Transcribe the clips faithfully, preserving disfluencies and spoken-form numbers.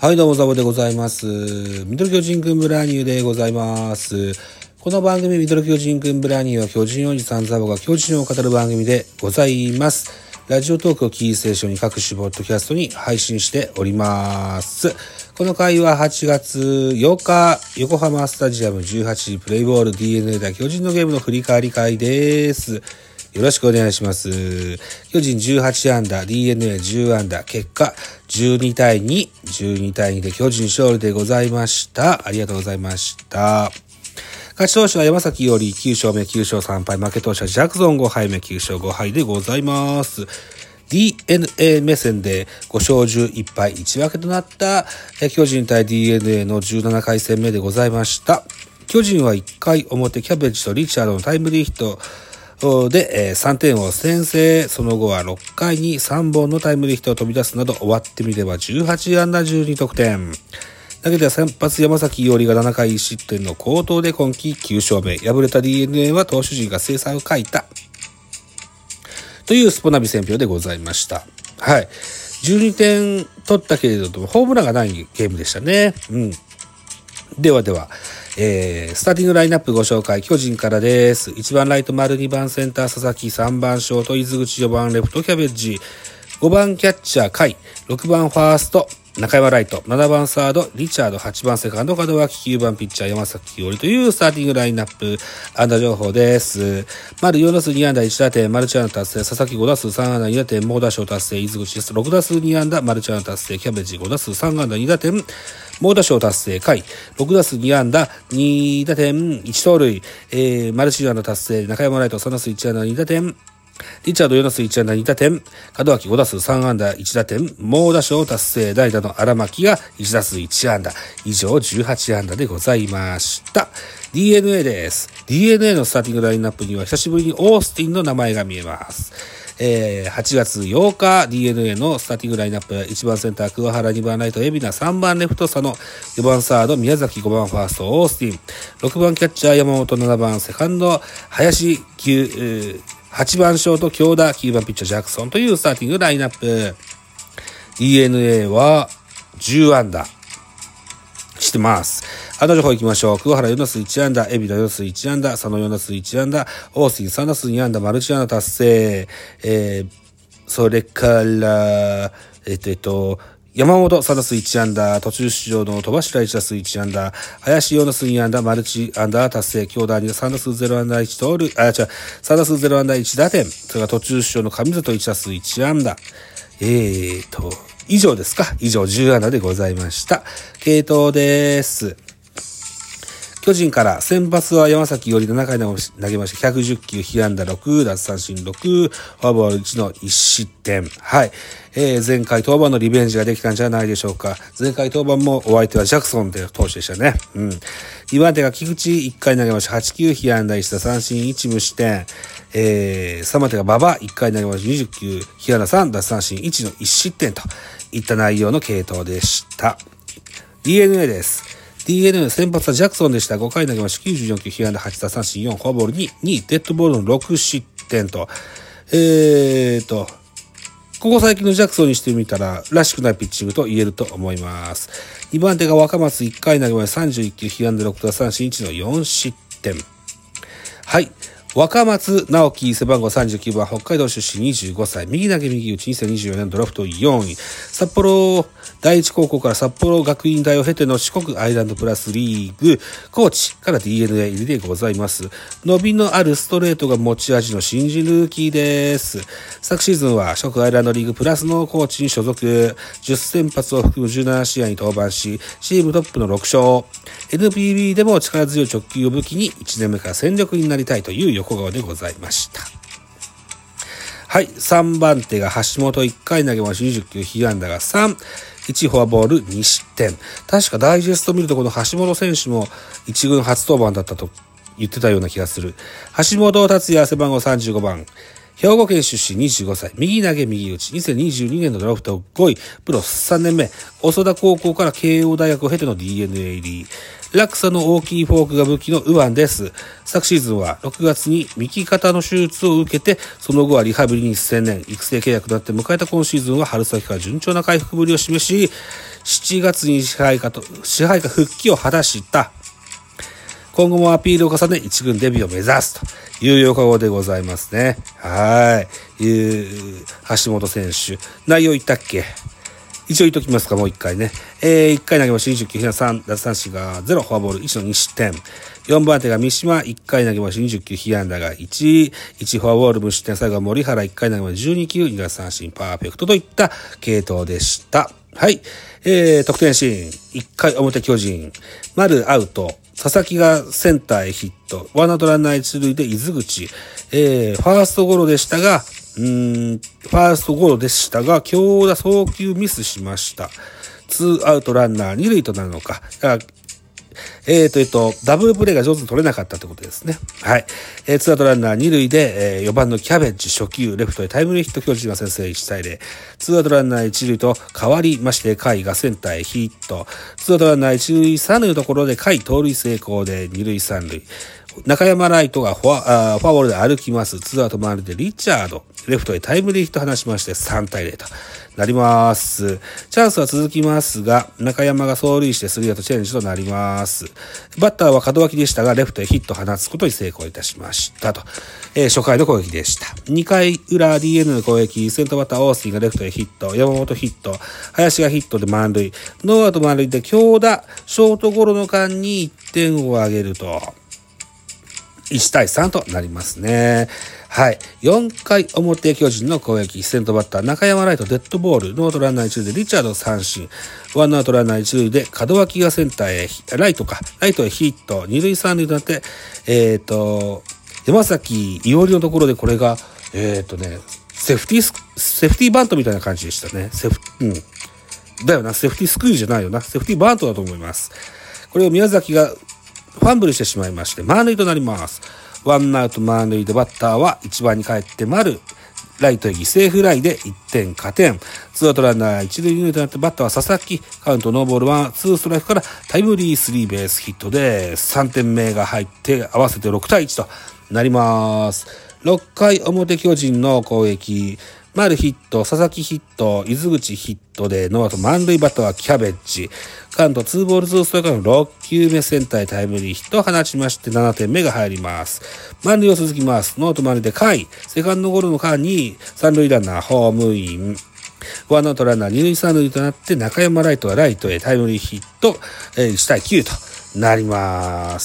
はい、どうもザボでございます。ミドル巨人くんブラニューでございます。この番組ミドル巨人くんブラニューは巨人おじさんザボが巨人を語る番組でございます。ラジオトークをキーステーションに各種ポッドキャストに配信しております。この回ははちがつようか、横浜スタジアムじゅうはちじプレイボール ディーエヌエー 対巨人のゲームの振り返り回です。よろしくお願いします。巨人じゅうはちあんだ、ディーエヌエーじゅうあんだ、結果じゅうにたいに、じゅうにたいにで巨人勝利でございました。ありがとうございました。勝ち投手は山崎伊織きゅうしょうめきゅうしょうさんぱい、負け投手はジャクソンごはいめきゅうしょうごはいでございます。ディーエヌエー 目線でごしょうじゅういっぱいいち分けとなった巨人対 ディーエヌエー のじゅうななかい戦目でございました。巨人はいっかい表キャベツとリチャードのタイムリーヒットでさんてんを先制。その後はろっかいにさんぼんのタイムリーヒットを飛び出すなど終わってみればじゅうはちあんだじゅうにとくてん。投げては先発山崎伊織がななかいいちしってんの好投で今季きゅうしょうめ。敗れた ディーエヌエー は投手陣が精彩を欠いたというスポナビ選評でございました。はい。じゅうにてん取ったけれどもホームランがないゲームでしたね。うん。ではでは、えー、スターティングラインナップご紹介。巨人からです。いちばんライト丸、にばんセンター佐々木、さんばんショート伊豆口、よばんレフトキャベッジ、ごばんキャッチャー甲斐、ろくばんファースト中山ライト、ななばんサードリチャード、はちばんセカンド門脇、きゅうばんピッチャー山崎伊織というスターティングラインナップ安打情報です。丸よんだすうにあんだいちだてんマルチ安打達成、佐々木ごだすうさんあんだにだてん猛打賞達成伊豆口です。ろくだすうにあんだマルチ安打達成キャベッジごだすうさんあんだにだてん猛打賞達成甲斐ろくだすうにあんだにだてんいち盗塁、えー、マルチ安打達成中山ライトさんだすういちあんだにだてんリチャードよんだすういちあんだにだてん門脇ごだすうさんあんだいちだてん猛打賞達成代打の荒牧がいちだすういちあんだ以上じゅうはちあんだでございました。 ディーエヌエー です。 ディーエヌエー のスターティングラインナップには久しぶりにオースティンの名前が見えます。えー、はちがつようか ディーエヌエー のスターティングラインナップ、いちばんセンター桑原、にばんライト海老名、さんばんレフト佐野、よばんサード宮崎、ごばんファーストオースティン、ろくばんキャッチャー山本、ななばんセカンド林、きゅう、はちばんショート京田、きゅうばんピッチャージャクソンというスターティングラインナップ。 ディーエヌエー はじゅうあんだしてます。安打情報行きましょう。桑原よんだすういちあんだ、海老名よんだすういちあんだ、佐野よんだすういちあんだ、オースティンさんだすうにあんだ、マルチ安打達成。えー、それから、えっと、えっと、山本さんだすういちあんだ、途中出場の戸柱いちだすういちあんだ、林よんだすうにあんだ、マルチ安打達成、京田にさんだすうゼロあんだいち盗塁、あ、違う、さんだすうゼロあんだいち打点、それから途中出場の上里いちだすういちあんだ、えーと、以上ですか。以上じゅうあんだでございました。継投です。巨人から先発は山崎伊織ななかい投げましてひゃくじゅっきゅう、被安打ろく、奪三振ろく、フォアボールいちのいちしってん。はい。えー、前回登板のリベンジができたんじゃないでしょうか。前回登板もお相手はジャクソンという投手でしたね。うん。にばん手が菊池いっかい投げましてはちきゅう、被安打いち、奪三振いち、無失点。えー、さんばん手が馬場いっかい投げましてにじゅっきゅう、被安打さん、奪三振いちのいちしってんといった内容の継投でした。ディーエヌエー です。ディーエヌエー 先発はジャクソンでした。ごかい投げましてきゅうじゅうよんきゅう、被安打はち、奪三振よん、フォアボールに、に、デッドボールのろくしってんと。えーと、ここ最近のジャクソンにしてみたら、らしくないピッチングと言えると思います。にばん手が若松いっかい投げましてさんじゅういっきゅう、被安打ろく、奪三振いちのよんしってん。はい。若松直樹、背番号さんじゅうきゅうばん、北海道出身にじゅうごさい、右投げ右打ちにせんにじゅうよねんドラフトよんい、札幌第一高校から札幌学院大を経ての四国アイランドプラスリーグ、コーチから ディーエヌエー 入りでございます。伸びのあるストレートが持ち味の新人ルーキーです。昨シーズンは四国アイランドリーグプラスのコーチに所属、じゅっせんぱつを含むじゅうななしあいに登板し、チームトップのろくしょう、エヌピービー でも力強い直球を武器にいちねんめから戦力になりたいという横顔でございました。はい。さんばん手が橋本いっかい投げましてにじゅっきゅう、被安打がさん、いちフォアボールにしってん。確かダイジェスト見るとこの橋本選手も一軍初登板だったと言ってたような気がする。橋本達也背番号さんじゅうごばん。兵庫県出身にじゅうごさい、右投げ右打ち、にせんにじゅうにねんのドラフトごい、プロさんねんめ、長田高校から慶応大学を経ての ディーエヌエー 入り。落差の大きいフォークが武器の右腕です。昨シーズンはろくがつに右肩の手術を受けて、その後はリハビリに専念、育成契約となって迎えた今シーズンは春先から順調な回復ぶりを示し、 しちがつに支配下と、支配下復帰を果たした。今後もアピールを重ね、一軍デビューを目指すという予告でございますね。はい。いう、橋本選手。内容言ったっけ？一応言っときますか、もう一回ね。えー、いっかい投げましてにじゅうきゅう、さん奪三振がゼロ、フォアボールいちのに失点。よんばん手が三島、いっかい投げましてにじゅうきゅう、被安打がいち、いちフォアボール無失点。最後は森原いっかい投げましてじゅうに球、に奪三振、パーフェクトといった系統でした。はい。えー、得点シーン。いっかい表巨人。丸アウト。佐々木がセンターへヒット。ワンアウトランナー一塁で伊豆口。えー、ファーストゴロでしたが、うーん、ファーストゴロでしたが、強打送球ミスしました。ツーアウトランナー二塁となるのか。えーと、えっと、ダブルプレーが上手に取れなかったってことですね。はい。えー、ツーアウトランナー二塁で、えー、よんばんのキャベッジ初球、レフトへタイムリーヒット、巨人が先制いちたいゼロ。ツーアウトランナー一塁と変わりまして、甲斐がセンターへヒット。ツーアウトランナー一塁三塁のところで甲斐盗塁成功で二塁三塁。中山ライトがフォア、あフォアボールで歩きます。ツーアウト回りでリチャード。レフトへタイムリーヒット放しましてさんたいゼロとなります。チャンスは続きますが、中山が走塁してスリーアウトチェンジとなります。バッターは門脇でしたが、レフトへヒットを放つことに成功いたしましたと。えー、初回の攻撃でした。にかい裏 ディーエヌエー の攻撃、先頭バッターオースティンがレフトへヒット、山本ヒット、林がヒットで満塁。ノーアウト満塁で強打、ショートゴロの間にいってんを挙げると、いちたいさんとなりますね。はい。よんかい表巨人の攻撃。先頭バッター中山ライトデッドボール。ノーアウトランナー一塁でリチャード三振。ワンアウトランナー一塁で門脇がセンターへ、ライトか、ライトへヒット。二塁三塁となって、えっと、山崎伊織のところでこれが、えっとね、セーフティー、セーフティーバントみたいな感じでしたね。セーフ、うん。だよな、セーフティースクイズじゃないよな。セーフティーバントだと思います。これを宮崎が、ファンブルしてしまいまして、満塁となります。ワンアウト満塁でバッターはいちばんに帰って丸、ライトへ犠牲フライでいってん加点。ツーアウトランナー一塁二塁となってバッターは佐々木、カウントノーボールワン、ツーストライクからタイムリースリーベースヒットでさんてんめが入って合わせてろくたいいちとなります。ろっかい表巨人の攻撃。丸ヒット、佐々木ヒット、伊豆口ヒットでノーアウト満塁バッターはキャベッジ。カウントツーボールツーストライクのろっきゅうめセンターへタイムリーヒットを放ちましてななてんめが入ります。満塁を続きます。ノーアウト満塁で甲斐、セカンドゴロの間に三塁ランナーホームイン。ワンアウトランナー二塁三塁となって中山ライトがライトへタイムリーヒット、いちたいきゅうとなります。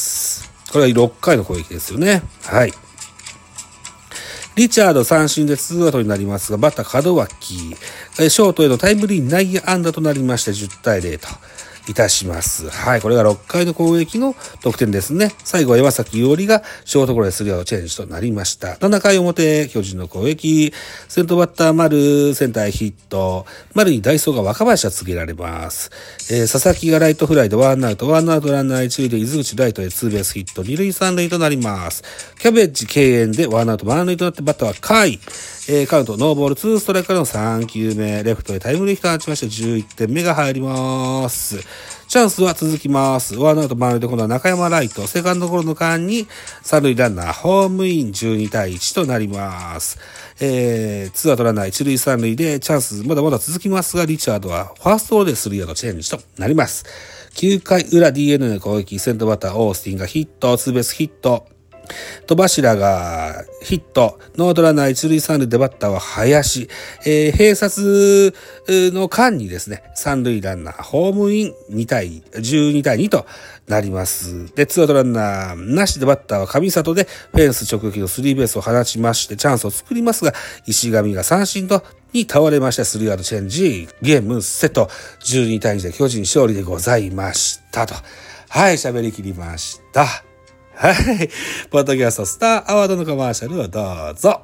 これはろっかいの攻撃ですよね。はい。リチャード三振でツーアウトになりますが、バッター門脇、ショートへのタイムリー内野安打となりましてじゅったいゼロといたします。はい、これがろっかいの攻撃の得点ですね。最後は山崎伊織がショートゴロでスリーアウトチェンジとなりました。ななかい表、巨人の攻撃、先頭バッター丸、センターへヒット、丸に代走が若林が告げられます。えー、佐々木がライトフライでワンアウト、ワンアウトランナー一塁で伊豆口ライトへツーベースヒット、二塁三塁となります。キャベッジ敬遠でワンアウト満塁となってバッターは甲斐、えー、カウントノーボールツーストライクからのさんきゅうめ、レフトへタイムリーヒットを放ちましてじゅういってんめが入ります。チャンスは続きます。ワンアウト満塁で今度は中山ライト、セカンドゴロの間に三塁ランナーホームインじゅうにたいいちとなります。えー、ツーアウトランナー一塁三塁でチャンスまだまだ続きますが、リチャードはファーストゴロでスリーアウトチェンジとなります。きゅうかい裏 ディーエヌエー の攻撃、先頭バッターオースティンがヒット、ツーベースヒット。戸柱がヒット、ノーアウトランナー一塁三塁でバッターは林、えー、併殺の間にですね、三塁ランナーホームインにたい、じゅうにたいにとなります。で、ツーアウトランナーなしでバッターは上里でフェンス直撃のスリーベースを放ちましてチャンスを作りますが、石上が三振とに倒れましてスリーアウトチェンジ、ゲームセット、じゅうにたいにで巨人勝利でございましたと。はい、喋り切りました。はい。ポッドキャストスターアワードのコマーシャルをどうぞ。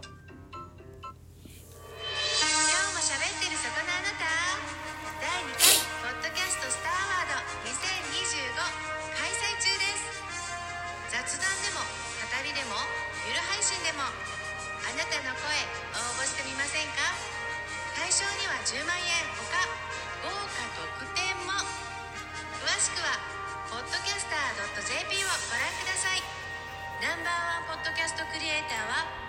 対象にはじゅうまんえんほか豪華特典も。詳しくはポッドキャスター .ジェーピー をご覧ください。ナンバーワンポッドキャストクリエイターは